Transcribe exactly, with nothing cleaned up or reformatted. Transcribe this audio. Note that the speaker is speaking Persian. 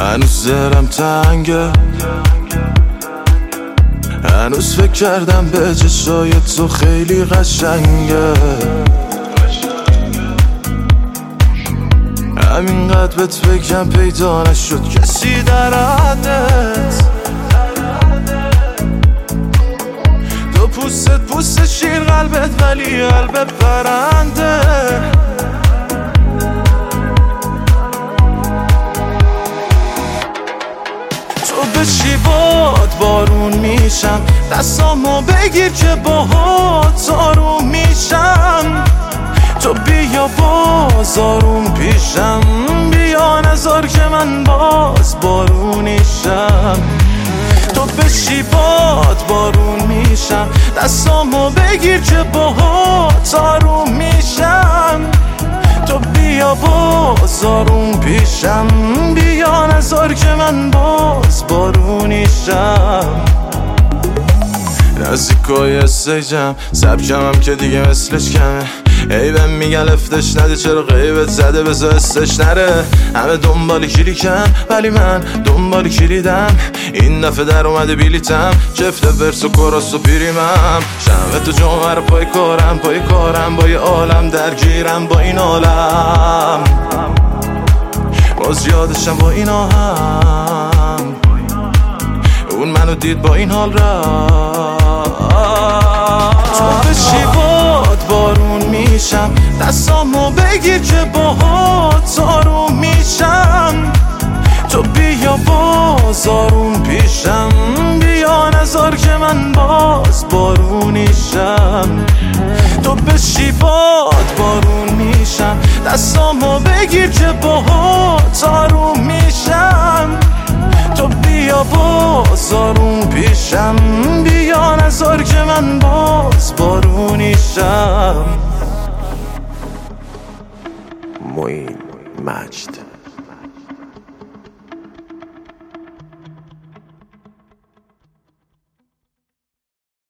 هنوز زرم تنگه، هنوز فکر کردم به چشای تو خیلی قشنگه. همینقدر بهت بگم پیدا نشد کسی در حدت. تو پوست پوست شیر قلبت ولی قلب پرنده. تو بشی باد بارون میشم، دستامو بگیر که باهات آروم میشم. تو بیا باز آروم پیشم، بیا نذار که من باز بارونیشم. تو بشی باد بارون میشم، دستامو بگیر که باهات آروم میشم. تو بیا باز آروم پیشم، بیا نذار که من باز بارونیشم. نزدیکای استیجم، سبکم هم که دیگه مثلش کمه. ای بهم میگن لفتش نده، چرا غیبت زده بذار استش نره. همه دنبال کلیکن ولی من دنبال کلیدم. این دفعه در اومده بیلیتم، چفت ورس و کراس و پیریمم. شمه تو جمعه رو پای کارم پای کارم، با یه عالم درگیرم با این عالم. باز یادشم با این آهم، اون منو دید با این حال را. تو بشی باد بارون میشم، دستامو بگیر که باهات آروم میشم. تو بیا باز آروم پیشم، بیا نذار که من باز بارونیشم. تو بشی باد بارون میشم، دستامو بگیر که باهات آروم میشم. تو بیا باز آروم پیشم، بیا نذار که من باز بارونیشم. معین مجد.